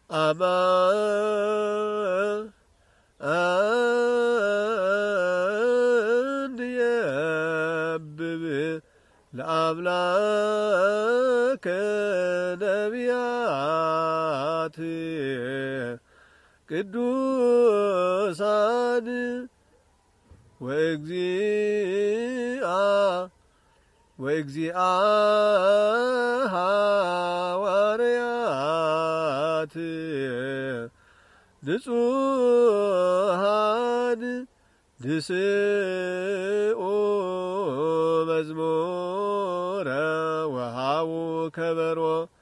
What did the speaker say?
يبب لأملاك نبيات ቅዱሳን ወእግዚአ ሐዋርያት ንጹሐን ንስኡ መዝሙረ ወሃቡ ከበሮ